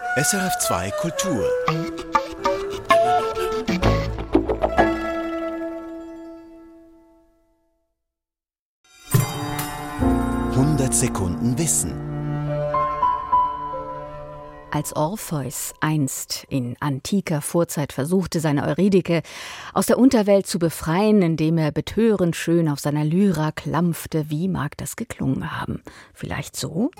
SRF2 Kultur. Sekunden Wissen. Als Orpheus einst in antiker Vorzeit versuchte, seine Eurydike aus der Unterwelt zu befreien, indem er betörend schön auf seiner Lyra klampfte, wie mag das geklungen haben? Vielleicht so?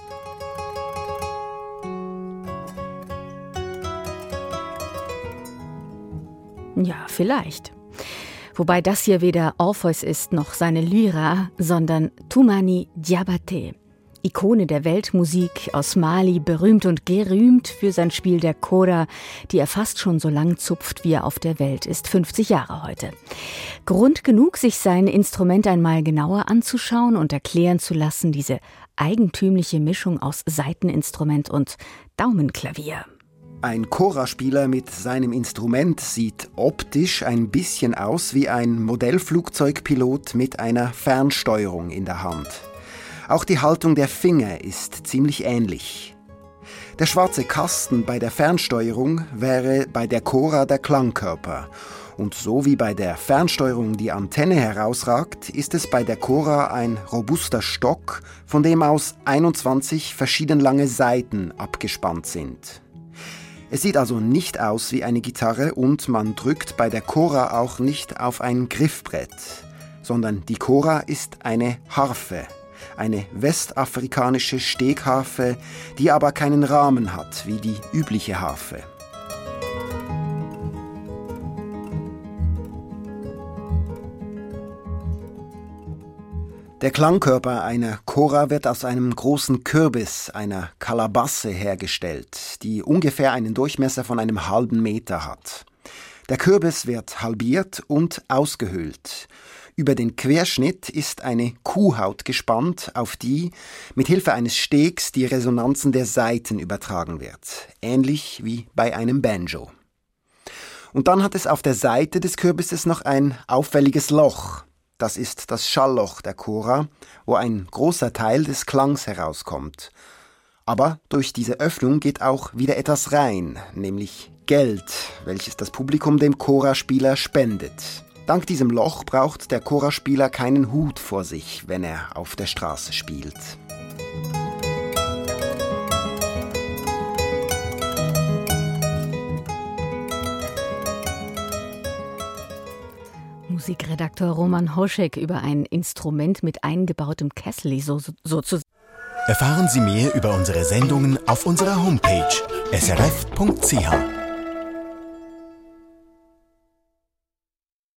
Ja, vielleicht. Wobei das hier weder Orpheus ist noch seine Lyra, sondern Toumani Diabaté, Ikone der Weltmusik aus Mali, berühmt und gerühmt für sein Spiel der Kora, die er fast schon so lang zupft, wie er auf der Welt ist, 50 Jahre heute. Grund genug, sich sein Instrument einmal genauer anzuschauen und erklären zu lassen, diese eigentümliche Mischung aus Saiteninstrument und Daumenklavier. Ein Kora-Spieler mit seinem Instrument sieht optisch ein bisschen aus wie ein Modellflugzeugpilot mit einer Fernsteuerung in der Hand. Auch die Haltung der Finger ist ziemlich ähnlich. Der schwarze Kasten bei der Fernsteuerung wäre bei der Kora der Klangkörper. Und so wie bei der Fernsteuerung die Antenne herausragt, ist es bei der Kora ein robuster Stock, von dem aus 21 verschieden lange Saiten abgespannt sind. Es sieht also nicht aus wie eine Gitarre und man drückt bei der Kora auch nicht auf ein Griffbrett, sondern die Kora ist eine Harfe, eine westafrikanische Stegharfe, die aber keinen Rahmen hat wie die übliche Harfe. Der Klangkörper einer Kora wird aus einem großen Kürbis, einer Kalabasse, hergestellt, die ungefähr einen Durchmesser von einem halben Meter hat. Der Kürbis wird halbiert und ausgehöhlt. Über den Querschnitt ist eine Kuhhaut gespannt, auf die mit Hilfe eines Stegs die Resonanzen der Saiten übertragen wird, ähnlich wie bei einem Banjo. Und dann hat es auf der Seite des Kürbisses noch ein auffälliges Loch. Das ist das Schallloch der Kora, wo ein großer Teil des Klangs herauskommt. Aber durch diese Öffnung geht auch wieder etwas rein, nämlich Geld, welches das Publikum dem Kora-Spieler spendet. Dank diesem Loch braucht der Kora-Spieler keinen Hut vor sich, wenn er auf der Straße spielt. Musikredakteur Roman Hoschek über ein Instrument mit eingebautem Kessel sozusagen. Erfahren Sie mehr über unsere Sendungen auf unserer Homepage srf.ch.